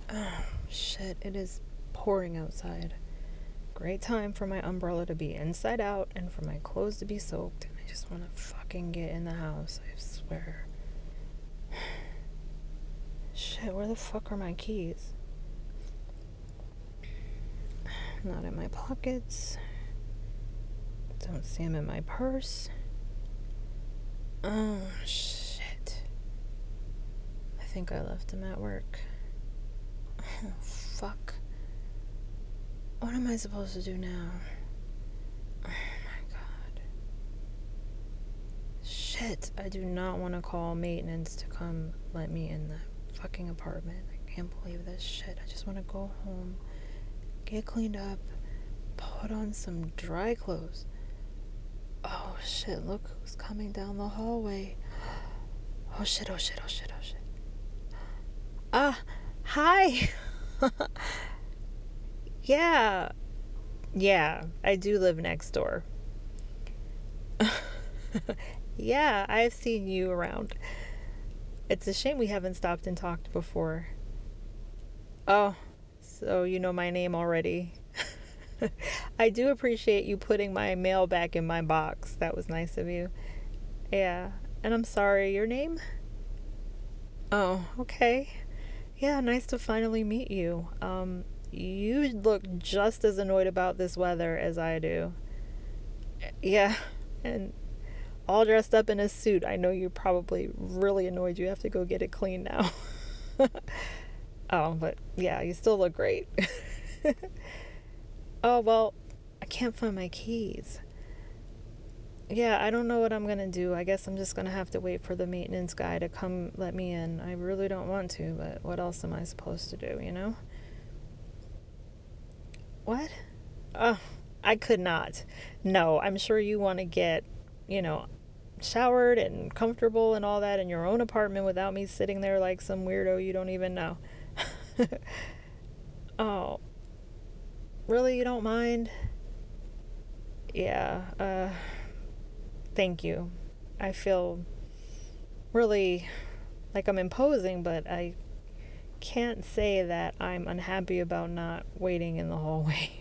Oh, shit, it is pouring outside. Great time for my umbrella to be inside out and for my clothes to be soaked. And I just want to fucking get in the house, I swear. Shit, where the fuck are my keys? Not in my pockets. Don't see them in my purse. Oh, shit. I think I left them at work. Oh, fuck. What am I supposed to do now? Oh my god. Shit, I do not want to call maintenance to come let me in the fucking apartment. I can't believe this shit. I just want to go home, get cleaned up, put on some dry clothes. Oh shit, look who's coming down the hallway. Oh shit, oh shit, oh shit, oh shit. Ah, hi. Yeah. Yeah, I do live next door. Yeah, I've seen you around. It's a shame we haven't stopped and talked before. Oh, so you know my name already. I do appreciate you putting my mail back in my box. That was nice of you. Yeah. And I'm sorry, your name? Oh, okay. Yeah, nice to finally meet you. You look just as annoyed about this weather as I do. Yeah. And all dressed up in a suit. I know you're probably really annoyed you have to go get it cleaned now. Oh, but yeah, you still look great. Oh, well, I can't find my keys. Yeah, I don't know what I'm gonna do. I guess I'm just gonna have to wait for the maintenance guy to come let me in. I really don't want to, but what else am I supposed to do, you know? What? Oh, I could not. No, I'm sure you want to get, you know, showered and comfortable and all that in your own apartment without me sitting there like some weirdo you don't even know. Oh, really? You don't mind? Yeah, thank you. I feel really like I'm imposing, but I can't say that I'm unhappy about not waiting in the hallway.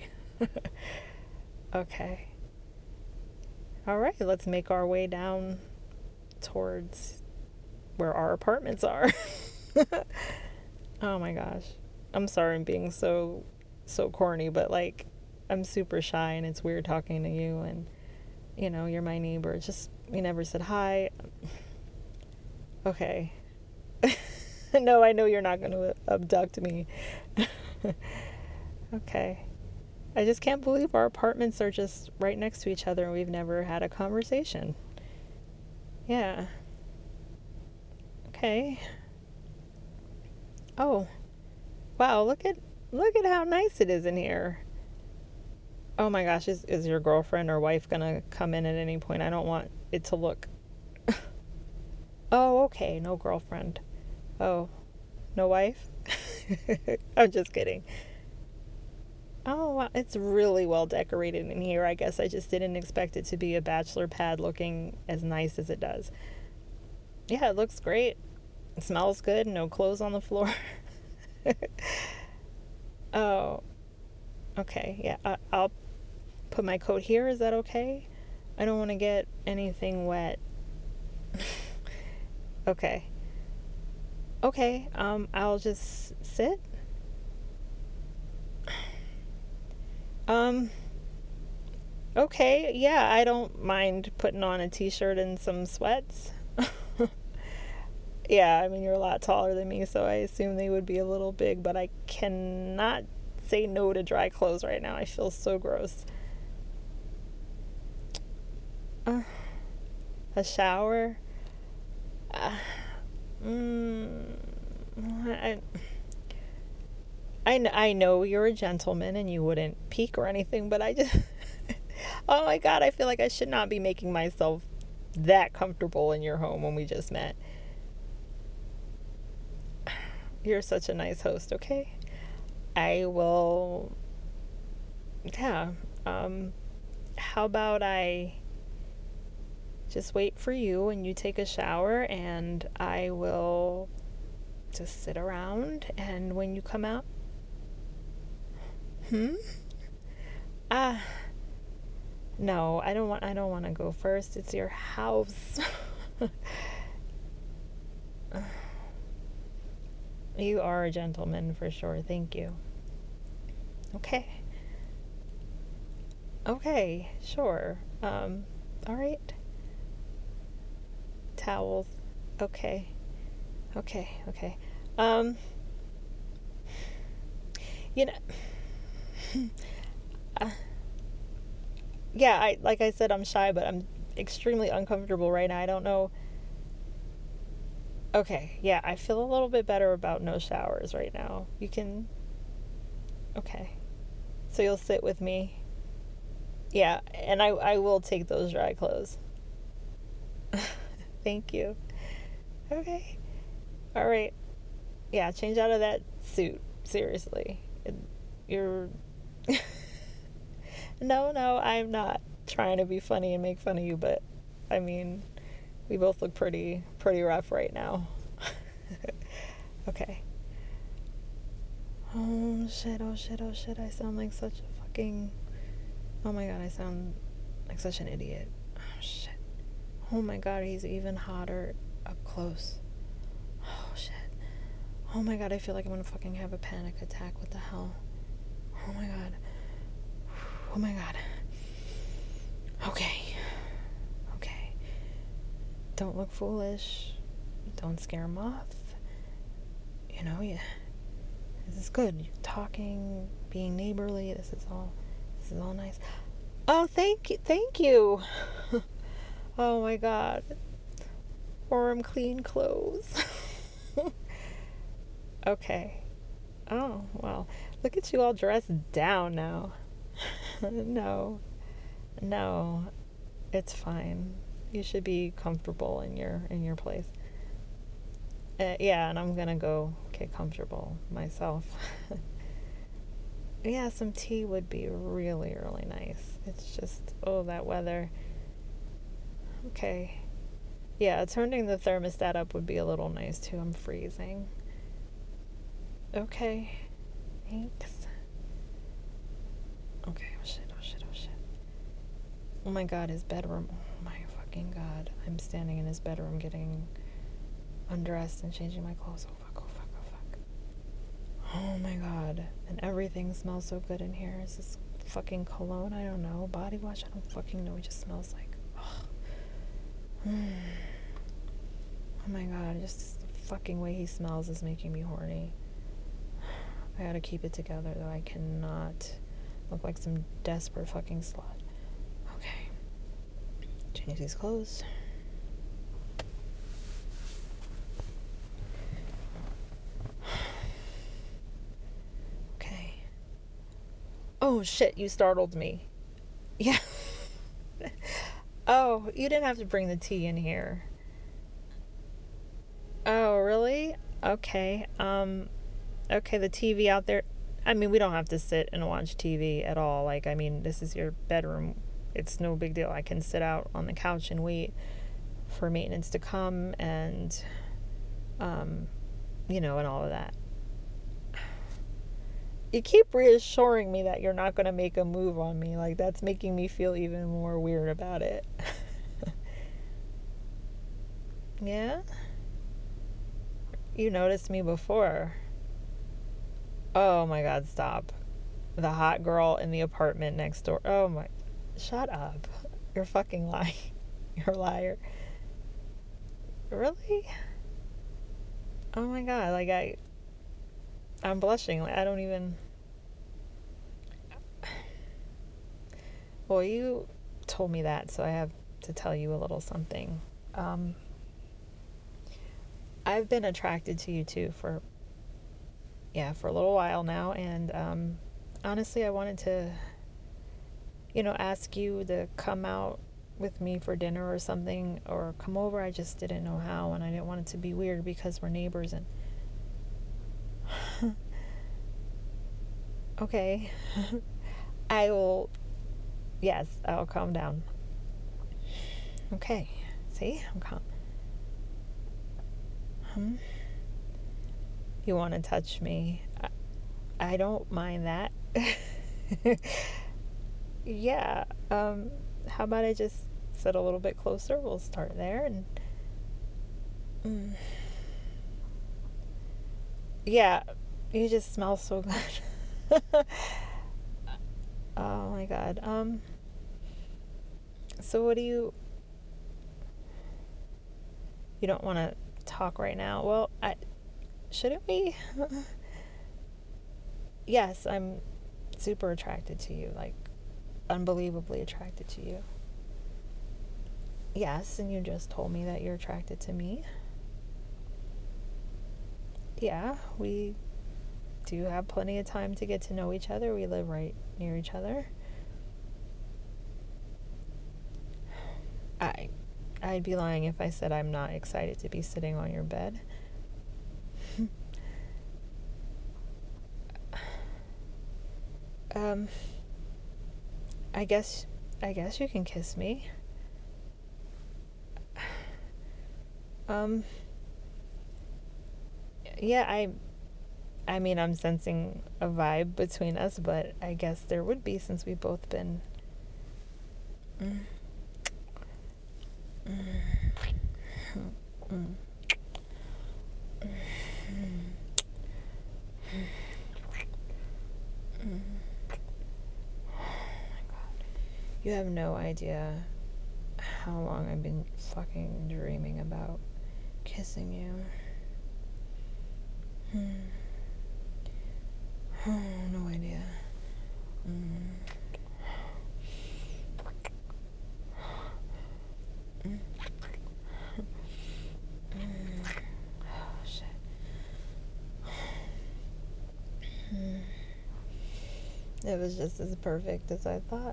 Okay. All right, let's make our way down towards where our apartments are. Oh my gosh. I'm sorry I'm being so corny, but like I'm super shy and it's weird talking to you and you're my neighbor. It's just you never said hi. Okay. No, I know you're not going to abduct me. Okay. I just can't believe our apartments are just right next to each other and we've never had a conversation. Yeah. Okay. Oh, wow, look at how nice it is in here. Oh my gosh, is your girlfriend or wife gonna come in at any point? I don't want it to look. Oh, okay, no girlfriend. Oh, no wife? I'm just kidding. Oh, wow, it's really well decorated in here. I guess I just didn't expect it to be a bachelor pad looking as nice as it does. Yeah, it looks great. It smells good. No clothes on the floor. Oh, okay. Yeah, I'll put my coat here. Is that okay? I don't want to get anything wet. Okay. Okay. I'll just sit. Um, okay. Yeah, I don't mind putting on a t-shirt and some sweats. Yeah, I mean, you're a lot taller than me, so I assume they would be a little big, but I cannot say no to dry clothes right now. I feel so gross. Uh, a shower? Uh, mm, I, I know you're a gentleman and you wouldn't peek or anything, but I just, oh my God, I feel like I should not be making myself that comfortable in your home when we just met. You're such a nice host, okay? I will, yeah. Um, how about I just wait for you and you take a shower and I will just sit around, and when you come out, hmm? Ah, no, I don't want to go first. It's your house. You are a gentleman for sure. Thank you. Okay. Okay, sure. All right. Towels. Okay. Okay. Okay. Um, you know, uh, yeah, I like I said I'm shy, but I'm extremely uncomfortable right now. I don't know. Okay. Yeah, I feel a little bit better about no showers right now. You can okay. So you'll sit with me. Yeah, and I will take those dry clothes. Thank you. Okay. All right. Yeah, change out of that suit. Seriously. You're No, no, I'm not trying to be funny and make fun of you, but I mean, we both look pretty rough right now. Okay. Oh shit, oh shit, oh shit. I sound like such a fucking Oh my god, I sound like such an idiot. Oh shit. Oh my god, he's even hotter up close. Oh shit. Oh my god, I feel like I'm gonna fucking have a panic attack. What the hell? Oh my god. Oh my god. Okay. Okay. Don't look foolish. Don't scare him off. You know, yeah. This is good. You're talking, being neighborly. This is all nice. Oh, thank you. Thank you. Oh my god. Warm, clean clothes. Okay. Oh, well. Look at you all dressed down now. No. No. It's fine. You should be comfortable in your place. Yeah, and I'm gonna go get comfortable myself. Yeah, some tea would be really, really nice. It's just, oh, that weather. Okay. Yeah, turning the thermostat up would be a little nice too. I'm freezing. Okay. Thanks. Okay. Oh shit, oh shit, oh shit. Oh my god, his bedroom. Oh my fucking god. I'm standing in his bedroom getting undressed and changing my clothes. Oh fuck, oh fuck, oh fuck. Oh my god. And everything smells so good in here. Is this fucking cologne? I don't know. Body wash? I don't fucking know. It just smells like. Oh my god. Just the fucking way he smells is making me horny. I gotta keep it together though. I cannot look like some desperate fucking slut. Okay. Change these clothes. Okay. Oh shit, you startled me. Yeah. Oh, you didn't have to bring the tea in here. Oh, really? Okay. Okay, the TV out there. I mean, we don't have to sit and watch TV at all. Like, I mean, this is your bedroom. It's no big deal. I can sit out on the couch and wait for maintenance to come and you know, and all of that. You keep reassuring me that you're not going to make a move on me. Like, that's making me feel even more weird about it. Yeah? You noticed me before. Oh my god, stop. The hot girl in the apartment next door. Oh my. Shut up. You're fucking lying. You're a liar. Really? Oh my god, like I'm blushing. Like I don't even Well, you told me that, so I have to tell you a little something. Um I've been attracted to you too for yeah, for a little while now and honestly, I wanted to ask you to come out with me for dinner or something or come over. I just didn't know how and I didn't want it to be weird because we're neighbors and okay. I will yes, I'll calm down. Okay. See? I'm calm. Hmm? You want to touch me. I don't mind that. Yeah. How about I just sit a little bit closer? We'll start there and mm, yeah, you just smell so good. Oh my god. So what do you don't want to talk right now? Well, I shouldn't we? Yes, I'm super attracted to you, like unbelievably attracted to you. Yes, and you just told me that you're attracted to me. Yeah, we do have plenty of time to get to know each other. We live right near each other. I I'd be lying if I said I'm not excited to be sitting on your bed. Um, I guess I guess you can kiss me. Um, yeah, I mean, I'm sensing a vibe between us, but I guess there would be since we've both been. Mm, mm, mm, mm. You have no idea how long I've been fucking dreaming about kissing you. Hmm. Oh, no idea. Mm. Mm. Mm. Oh, shit. Mm. It was just as perfect as I thought.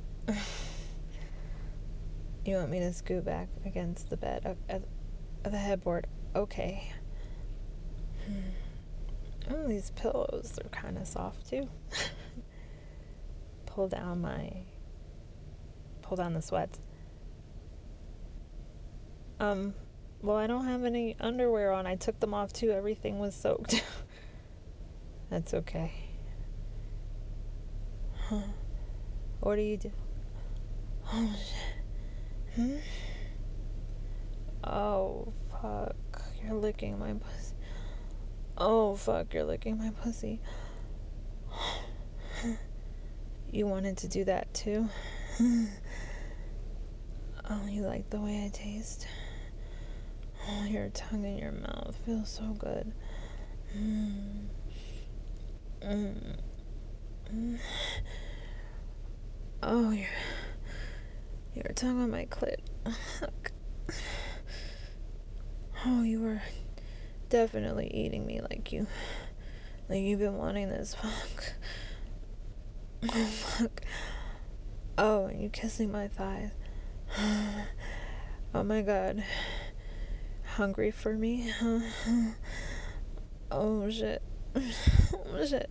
You want me to scoot back against the bed, the headboard? Okay. Hmm. Oh, these pillows are kind of soft too. pull down my, pull down the sweats. Um, well, I don't have any underwear on. I took them off too. Everything was soaked. That's okay. Huh. What do you do? Oh, hmm? Oh, fuck. You're licking my pussy. Oh, fuck. You're licking my pussy. You wanted to do that too? Oh, you like the way I taste? Oh, your tongue in your mouth feels so good. Mm. Mm. Mm. Oh, your tongue on my clit. Oh, you were definitely eating me like you've been wanting this. Fuck. Oh, fuck. Oh, and you kissing my thighs. Oh my god. Hungry for me? Oh shit. Oh shit.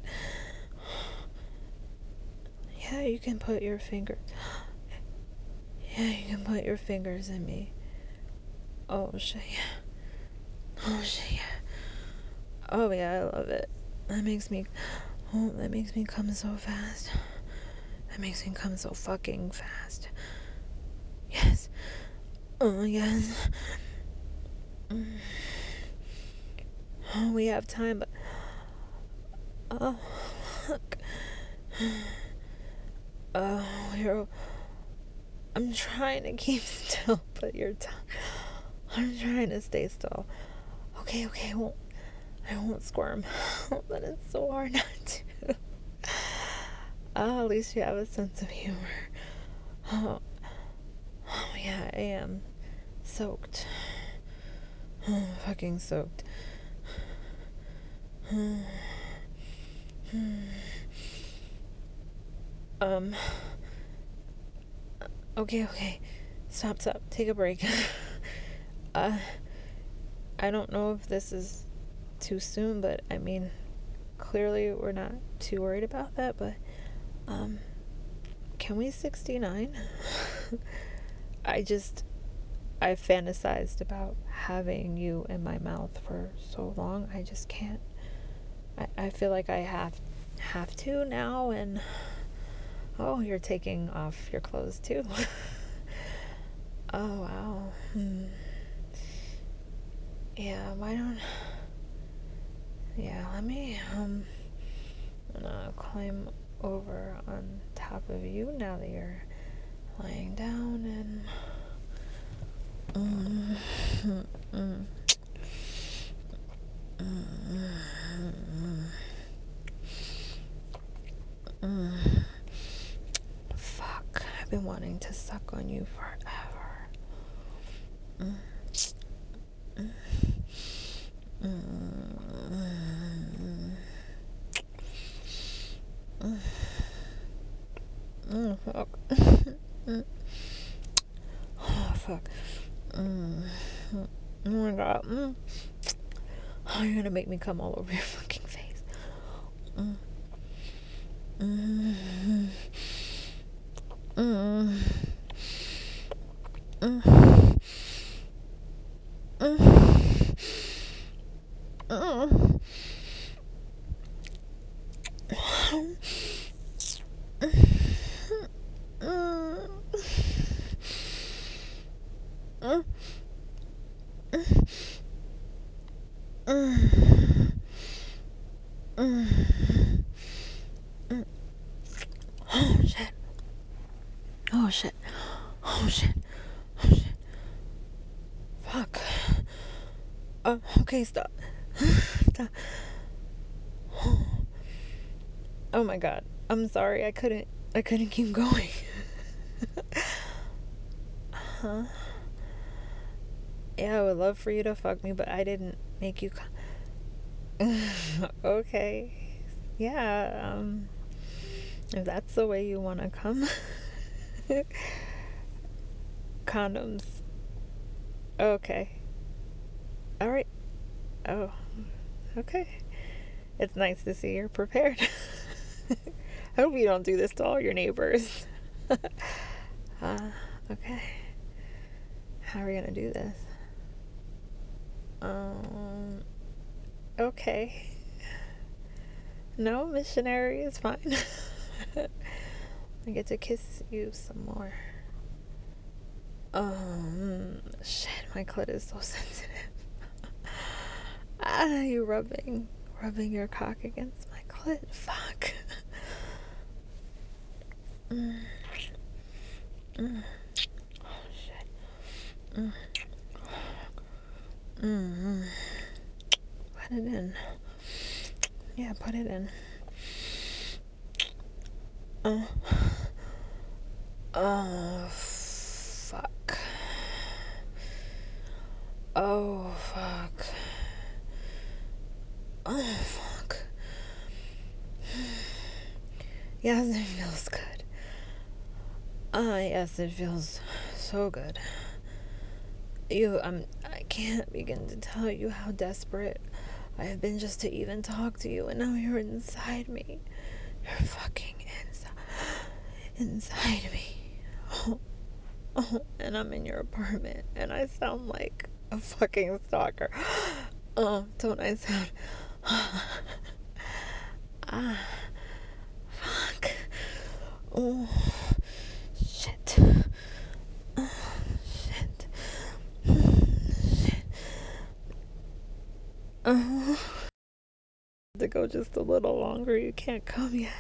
Yeah, you can put your finger. Yeah, you can put your fingers in me. Oh shit. Yeah. Oh shit. Yeah. Oh yeah, I love it. That makes me. Oh, that makes me come so fast. That makes me come so fucking fast. Yes. Oh yes. Mm. Oh, we have time, but oh, fuck. Oh, you're. I'm trying to keep still, but you're. I'm trying to stay still. Okay, okay, I won't squirm. But it's so hard not to. Oh, at least you have a sense of humor. Oh, oh yeah, I am soaked. Oh, fucking soaked. um. Okay, okay. Stop, stop. Take a break. uh, I don't know if this is too soon, but I mean, clearly we're not too worried about that, but um can we 69? I just I've fantasized about having you in my mouth for so long. I just can't. I feel like I have to now. And oh, you're taking off your clothes too. Oh wow. Yeah, why don't yeah, let me climb over on top of you now that you're lying down and mm, mm, mm, mm. Fuck, I've been wanting to suck on you forever. Mm, mm, mm, fuck. Oh, fuck. Mm, oh my god. Oh, you're gonna make me come all over your fucking face. Mm, mm, mm, mm, mm, mm. Oh shit. Oh shit. Oh shit. Oh shit. Fuck. Okay, stop. Stop. Oh my god. I'm sorry. I couldn't keep going. Huh? Yeah, I would love for you to fuck me, but I didn't make you okay. Yeah, if that's the way you want to come. Condoms. Okay. All right. Oh, okay. It's nice to see you're prepared. I hope you don't do this to all your neighbors. uh, okay. How are we gonna do this? Um, okay. No, missionary is fine. I get to kiss you some more. Shit, my clit is so sensitive. You rubbing your cock against my clit. Fuck. Mm, mm. Oh shit. Mm, mm. Put it in. Yeah, put it in. Uh, oh fuck. Oh fuck. Oh fuck. Yes, it feels good. Yes, it feels so good. I can't begin to tell you how desperate I have been just to even talk to you, and now you're inside me. You're fucking inside me. Oh, oh, and I'm in your apartment, and I sound like a fucking stalker. Oh, don't I sound? Ah, fuck. Oh, shit. Oh, shit. Shit. Oh. To go just a little longer. You can't come yet.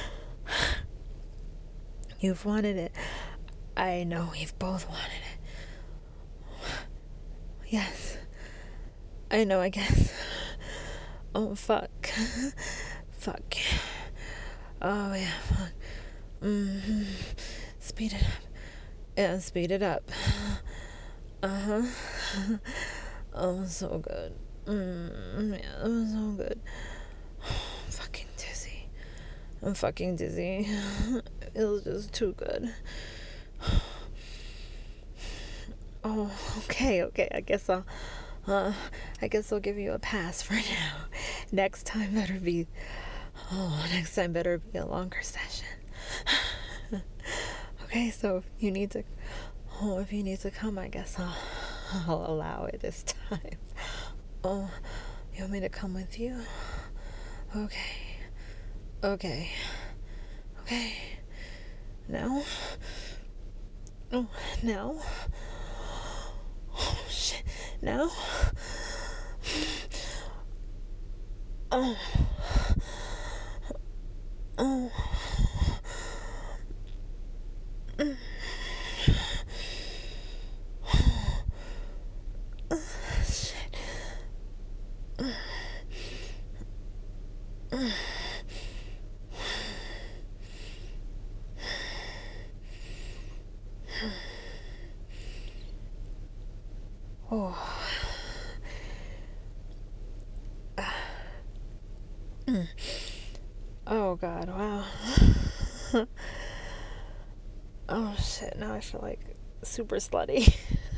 You've wanted it. I know we've both wanted it. Yes. I know, I guess. Oh, fuck. Fuck. Oh, yeah, fuck. Mm-hmm. Speed it up. Yeah, speed it up. Uh-huh. Oh, so good. Yeah, that was so good. I'm fucking dizzy. I'm fucking dizzy. It feels just too good. Oh, okay. Uh, I guess I'll give you a pass for now. Next time better be a longer session. Okay, so if you need to come, I guess I'll allow it this time. Oh, you want me to come with you? Okay. Okay. Okay. Now. Oh, now. Oh, shit. Now. Oh. Oh. Shit. Oh. Oh, God. Wow. Oh, shit. Now I feel like super slutty.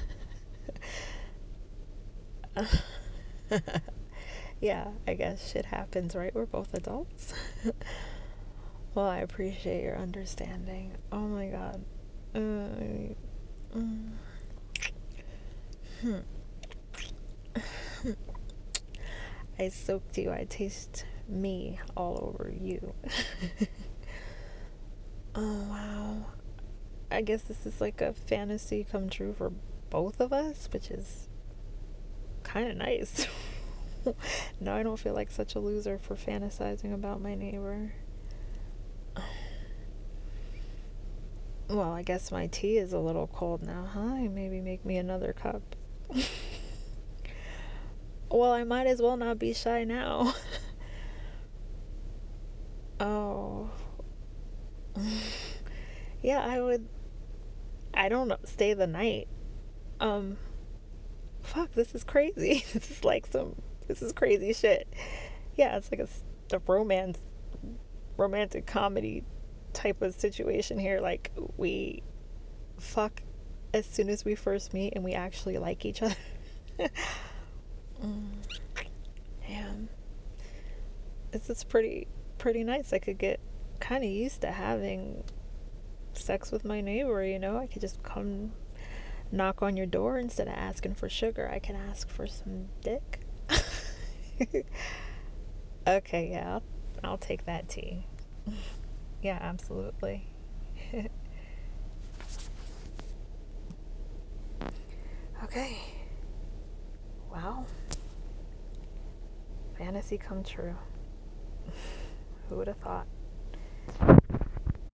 Yeah, I guess shit happens, right? We're both adults. Well, I appreciate your understanding. Oh my god. Uh, mm, hmm. I soaked you. I taste me all over you. Oh wow. I guess this is like a fantasy come true for both of us, which is kind of nice. Now I don't feel like such a loser for fantasizing about my neighbor. Well, I guess my tea is a little cold now, huh? Maybe make me another cup. Well, I might as well not be shy now. Oh. Yeah, I would. I don't know, stay the night. Um, fuck, this is crazy. This is like some. This is crazy shit. Yeah, it's like the romantic comedy type of situation here. Like, we fuck as soon as we first meet and we actually like each other. Mm, damn. This is pretty nice. I could get kind of used to having sex with my neighbor, you know? I could just come knock on your door instead of asking for sugar. I can ask for some dick. Okay, yeah, I'll take that tea. Yeah, absolutely. Okay. Wow. Fantasy come true. Who would have thought?